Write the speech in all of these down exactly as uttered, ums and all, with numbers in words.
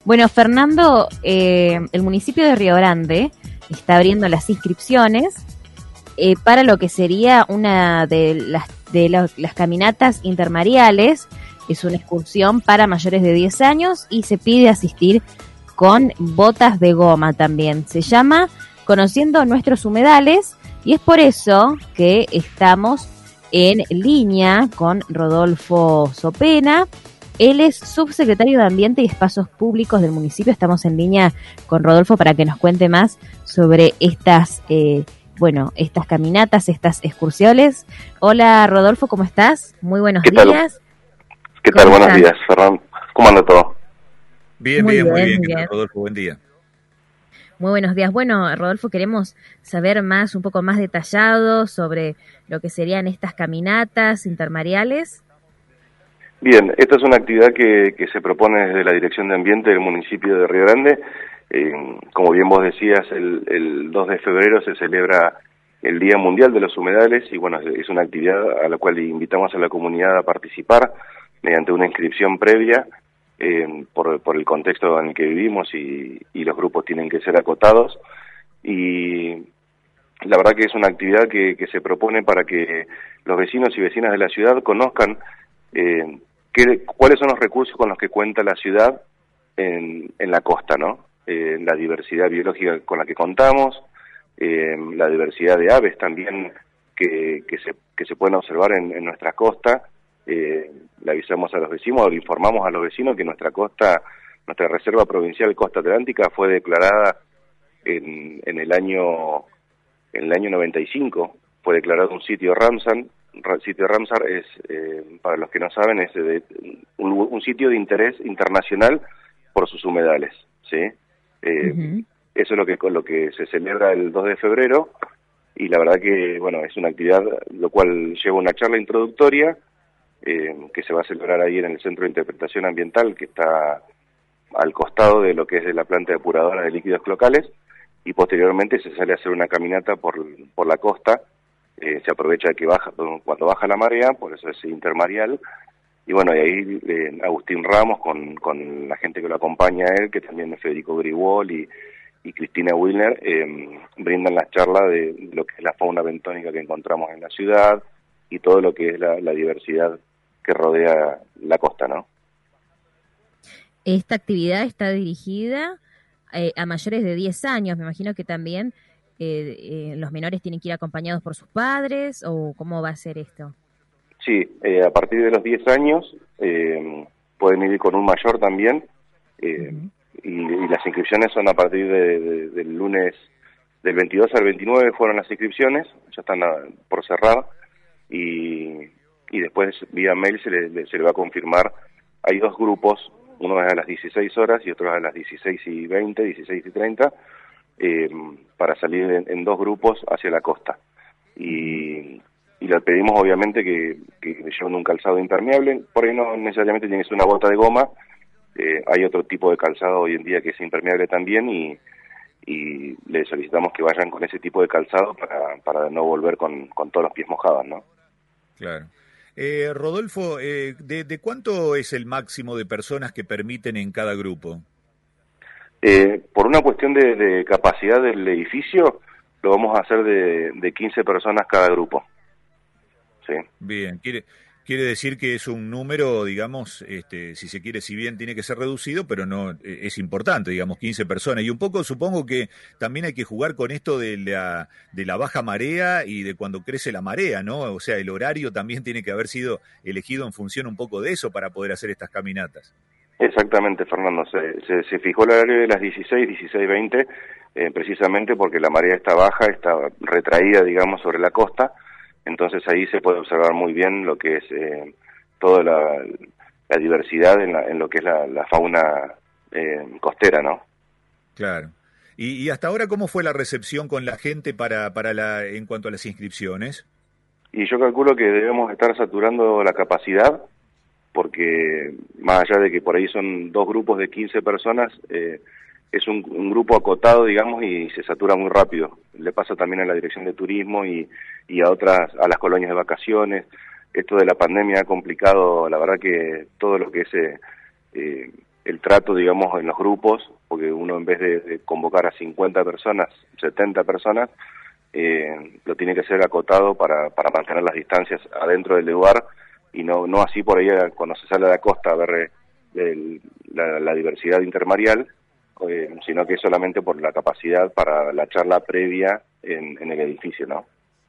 Bueno, Fernando, eh, el municipio de Río Grande está abriendo las inscripciones eh, para lo que sería una de las, de la, las caminatas intermareales. Es una excursión para mayores de diez años y se pide asistir con botas de goma también. Se llama Conociendo Nuestros Humedales y es por eso que estamos en línea con Rodolfo Sopena. Él es subsecretario de Ambiente y Espacios Públicos del municipio. Estamos en línea con Rodolfo para que nos cuente más sobre estas, eh, bueno, estas caminatas, estas excursiones. Hola Rodolfo, ¿cómo estás? Muy buenos ¿Qué días. Tal? ¿Qué tal? Buenos estás? días, Ferran. ¿Cómo anda todo? Bien, muy bien, bien, muy bien. ¿Qué tal, Rodolfo? Buen día. Muy buenos días. Bueno, Rodolfo, queremos saber más, un poco más detallado sobre lo que serían estas caminatas intermareales. Bien, esta es una actividad que, que se propone desde la Dirección de Ambiente del municipio de Río Grande. Eh, como bien vos decías, el, el dos de febrero se celebra el Día Mundial de los Humedales y bueno, es una actividad a la cual invitamos a la comunidad a participar mediante una inscripción previa eh, por, por el contexto en el que vivimos y, y los grupos tienen que ser acotados. Y la verdad que es una actividad que, que se propone para que los vecinos y vecinas de la ciudad conozcan eh, qué, cuáles son los recursos con los que cuenta la ciudad en, en la costa, ¿no? Eh, la diversidad biológica con la que contamos, eh, la diversidad de aves también que, que, se, que se pueden observar en, en nuestra costa. Eh, le avisamos a los vecinos, o le informamos a los vecinos que nuestra costa, nuestra Reserva Provincial Costa Atlántica fue declarada en, en el año en el año noventa y cinco, fue declarado un sitio Ramsar. Sitio Ramsar es, eh, para los que no saben, es de, un, un sitio de interés internacional por sus humedales, ¿sí? Eh, uh-huh. Eso es lo que lo que se celebra el dos de febrero y la verdad que, bueno, es una actividad lo cual lleva una charla introductoria eh, que se va a celebrar ahí en el Centro de Interpretación Ambiental que está al costado de lo que es de la planta depuradora de líquidos locales y posteriormente se sale a hacer una caminata por, por la costa. Eh, se aprovecha que baja cuando baja la marea, por eso es intermareal, y bueno, y ahí eh, Agustín Ramos con, con la gente que lo acompaña a él, que también es Federico Gribol y, y Cristina Wilner, eh, brindan las charlas de lo que es la fauna bentónica que encontramos en la ciudad y todo lo que es la, la diversidad que rodea la costa, ¿no? Esta actividad está dirigida eh, a mayores de diez años, me imagino que también Eh, eh, los menores tienen que ir acompañados por sus padres, o cómo va a ser esto. Sí, eh, a partir de los diez años eh, pueden ir con un mayor también, eh, uh-huh. y, y las inscripciones son a partir de, de, del lunes del veintidós al veintinueve fueron las inscripciones, ya están a, por cerrar, y, y después vía mail se le, se le va a confirmar. Hay dos grupos, uno es a las dieciséis horas y otro es a las dieciséis y veinte, dieciséis y treinta, Eh, para salir en, en dos grupos hacia la costa y, y le pedimos obviamente que, que lleven un calzado impermeable, por ahí no necesariamente tiene que ser una bota de goma, eh, hay otro tipo de calzado hoy en día que es impermeable también y, y le solicitamos que vayan con ese tipo de calzado para, para no volver con, con todos los pies mojados, ¿no? Claro. Eh, Rodolfo, eh, ¿de, ¿de cuánto es el máximo de personas que permiten en cada grupo? Eh, por una cuestión de, de capacidad del edificio, lo vamos a hacer de, de quince personas cada grupo. ¿Sí? Bien, quiere quiere decir que es un número, digamos, este, si se quiere, si bien tiene que ser reducido, pero no es importante, digamos, quince personas. Y un poco supongo que también hay que jugar con esto de la, de la baja marea y de cuando crece la marea, ¿no? O sea, el horario también tiene que haber sido elegido en función un poco de eso para poder hacer estas caminatas. Exactamente, Fernando, se, se, se fijó el horario de las dieciséis, dieciséis veinte, eh, precisamente porque la marea está baja, está retraída, digamos, sobre la costa, entonces ahí se puede observar muy bien lo que es eh, toda la, la diversidad en, la, en lo que es la, la fauna eh, costera, ¿no? Claro. ¿Y, y hasta ahora cómo fue la recepción con la gente para, para la, en cuanto a las inscripciones? Y yo calculo que debemos estar saturando la capacidad, porque más allá de que por ahí son dos grupos de quince personas, eh, es un, un grupo acotado, digamos, y se satura muy rápido. Le pasa también a la Dirección de Turismo y, y a otras, a las colonias de vacaciones. Esto de la pandemia ha complicado, la verdad que todo lo que es eh, eh, el trato, digamos, en los grupos, porque uno en vez de, de convocar a cincuenta personas, setenta personas, eh, lo tiene que hacer acotado para, para mantener las distancias adentro del lugar y no, no así por ahí cuando se sale a la costa a ver el, la, la diversidad intermareal, eh, sino que es solamente por la capacidad para la charla previa en, en el edificio, ¿no?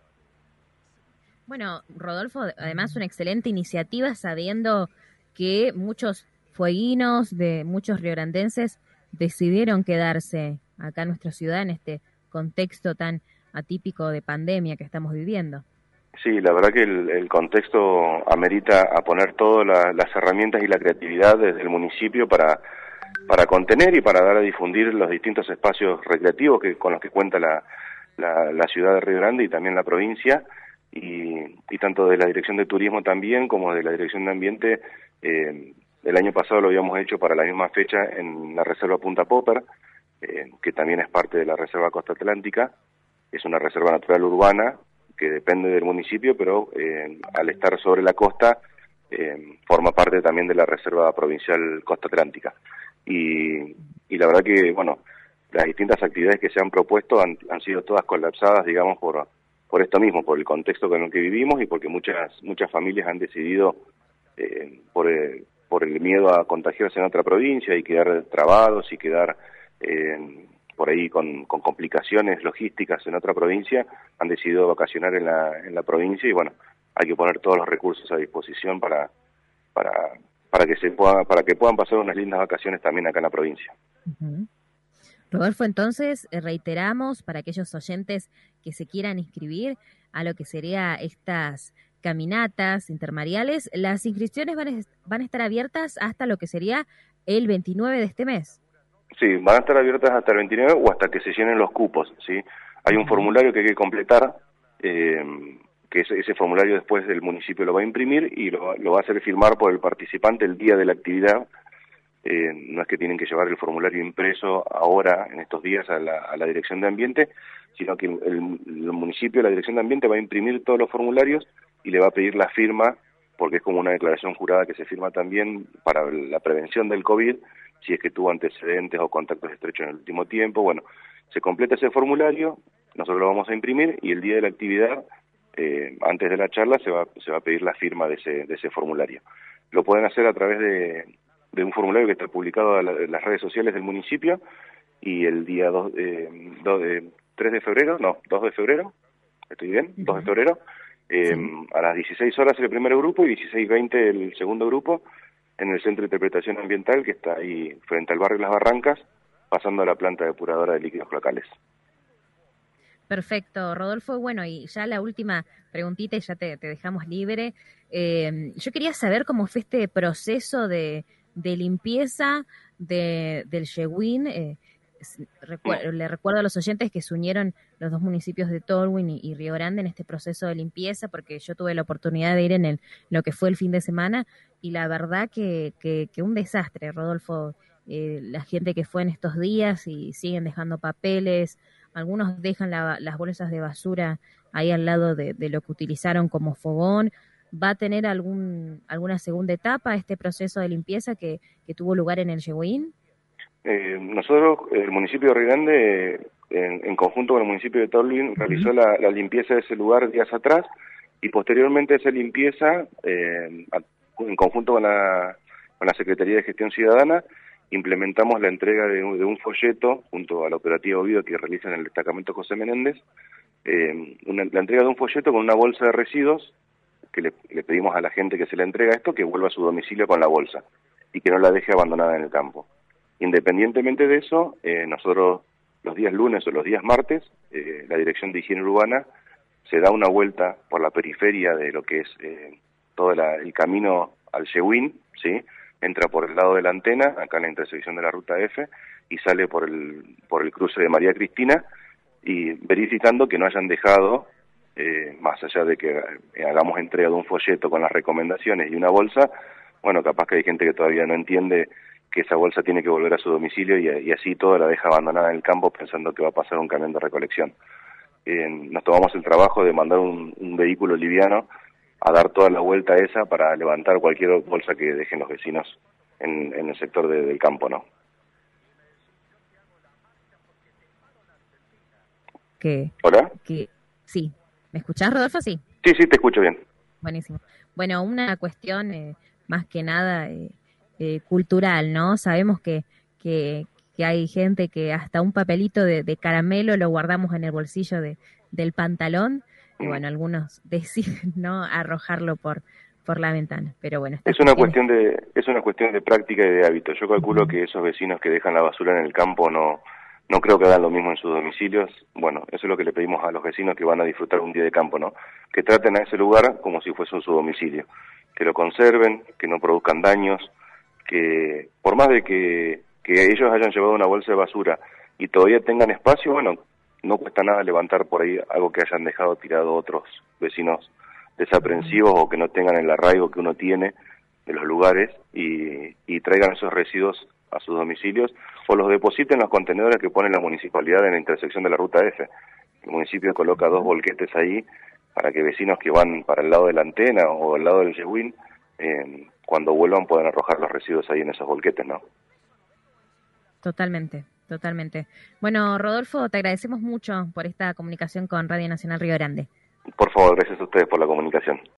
Bueno, Rodolfo, además una excelente iniciativa sabiendo que muchos fueguinos de muchos riograndenses decidieron quedarse acá en nuestra ciudad en este contexto tan atípico de pandemia que estamos viviendo. Sí, la verdad que el, el contexto amerita a poner todas la, las herramientas y la creatividad desde el municipio para, para contener y para dar a difundir los distintos espacios recreativos que con los que cuenta la, la, la ciudad de Río Grande y también la provincia, y, y tanto de la Dirección de Turismo también como de la Dirección de Ambiente. Eh, el año pasado lo habíamos hecho para la misma fecha en la Reserva Punta Popper, eh, que también es parte de la Reserva Costa Atlántica. Es una reserva natural urbana que depende del municipio, pero eh, al estar sobre la costa eh, forma parte también de la Reserva Provincial Costa Atlántica. Y, y la verdad que, bueno, las distintas actividades que se han propuesto han, han sido todas colapsadas, digamos, por, por esto mismo, por el contexto con el que vivimos y porque muchas muchas familias han decidido, eh, por, el, por el miedo a contagiarse en otra provincia y quedar trabados y quedar... Eh, por ahí con, con complicaciones logísticas en otra provincia, han decidido vacacionar en la, en la provincia y bueno, hay que poner todos los recursos a disposición para, para, para que se pueda, para que puedan pasar unas lindas vacaciones también acá en la provincia. Uh-huh. Rodolfo, entonces reiteramos para aquellos oyentes que se quieran inscribir a lo que sería estas caminatas intermareales, las inscripciones van a, van a estar abiertas hasta lo que sería el veintinueve de este mes. Sí, van a estar abiertas hasta el veintinueve o hasta que se llenen los cupos, ¿sí? Hay un formulario que hay que completar, eh, que ese, ese formulario después el municipio lo va a imprimir y lo, lo va a hacer firmar por el participante el día de la actividad. Eh, no es que tienen que llevar el formulario impreso ahora, en estos días, a la, a la Dirección de Ambiente, sino que el, el municipio, la Dirección de Ambiente va a imprimir todos los formularios y le va a pedir la firma, porque es como una declaración jurada que se firma también para la prevención del COVID, si es que tuvo antecedentes o contactos estrechos en el último tiempo. Bueno, se completa ese formulario, nosotros lo vamos a imprimir y el día de la actividad, eh, antes de la charla, se va, se va a pedir la firma de ese, de ese formulario. Lo pueden hacer a través de, de un formulario que está publicado en, la, en las redes sociales del municipio y el día dos, eh, dos, eh, tres de febrero, no, dos de febrero, ¿estoy bien? Uh-huh. dos de febrero, eh, sí. A las dieciséis horas el primer grupo y dieciséis veinte el segundo grupo, en el Centro de Interpretación Ambiental, que está ahí frente al barrio Las Barrancas, pasando a la planta depuradora de líquidos locales. Perfecto, Rodolfo. Bueno, y ya la última preguntita y ya te, te dejamos libre. Eh, yo quería saber cómo fue este proceso de, de limpieza de, del Yeguín. Eh, recu- le recuerdo a los oyentes que se unieron los dos municipios de Tolwyn y, y Río Grande en este proceso de limpieza, porque yo tuve la oportunidad de ir en el, lo que fue el fin de semana, y la verdad que, que, que un desastre, Rodolfo. Eh, la gente que fue en estos días y siguen dejando papeles, algunos dejan la, las bolsas de basura ahí al lado de, de lo que utilizaron como fogón. ¿Va a tener algún alguna segunda etapa este proceso de limpieza que, que tuvo lugar en el Yeguín? Eh, nosotros, el municipio de Río Grande, en, en conjunto con el municipio de Tolwyn, realizó uh-huh. la, la limpieza de ese lugar días atrás y posteriormente a esa limpieza, eh, a, en conjunto con la, con la Secretaría de Gestión Ciudadana, implementamos la entrega de un, de un folleto junto a la operativa Ovido que realiza en el destacamento José Menéndez, eh, una, la entrega de un folleto con una bolsa de residuos que le, le pedimos a la gente que se le entrega esto que vuelva a su domicilio con la bolsa y que no la deje abandonada en el campo. Independientemente de eso, eh, nosotros los días lunes o los días martes, eh, la Dirección de Higiene Urbana se da una vuelta por la periferia de lo que es eh, todo la, el camino al Yeguín, ¿sí? Entra por el lado de la antena, acá en la intersección de la ruta F, y sale por el por el cruce de María Cristina, y verificando que no hayan dejado, eh, más allá de que eh, hagamos entrega de un folleto con las recomendaciones y una bolsa, bueno, capaz que hay gente que todavía no entiende que esa bolsa tiene que volver a su domicilio y, y así todo la deja abandonada en el campo pensando que va a pasar un camión de recolección. Eh, nos tomamos el trabajo de mandar un, un vehículo liviano a dar toda la vuelta esa para levantar cualquier bolsa que dejen los vecinos en, en el sector de, del campo, ¿no? Que, ¿Hola? que, sí. ¿Me escuchás, Rodolfo? Sí. Sí, sí, te escucho bien. Buenísimo. Bueno, una cuestión eh, más que nada eh, eh, cultural, ¿no? Sabemos que, que, que hay gente que hasta un papelito de, de caramelo lo guardamos en el bolsillo de, del pantalón y bueno, algunos deciden no arrojarlo por, por la ventana. Pero bueno, estas Es una cuestiones... cuestión de es una cuestión de práctica y de hábito. Yo calculo Uh-huh. que esos vecinos que dejan la basura en el campo no no creo que hagan lo mismo en sus domicilios. Bueno, eso es lo que le pedimos a los vecinos que van a disfrutar un día de campo, ¿no? Que traten a ese lugar como si fuese su domicilio, que lo conserven, que no produzcan daños, que por más de que, que ellos hayan llevado una bolsa de basura y todavía tengan espacio, bueno, no cuesta nada levantar por ahí algo que hayan dejado tirado otros vecinos desaprensivos o que no tengan el arraigo que uno tiene de los lugares y, y traigan esos residuos a sus domicilios o los depositen en los contenedores que pone la municipalidad en la intersección de la ruta F. El municipio coloca dos volquetes ahí para que vecinos que van para el lado de la antena o al lado del Yewin, eh, cuando vuelvan puedan arrojar los residuos ahí en esos volquetes, ¿no? Totalmente, totalmente. Bueno, Rodolfo, te agradecemos mucho por esta comunicación con Radio Nacional Río Grande. Por favor, gracias a ustedes por la comunicación.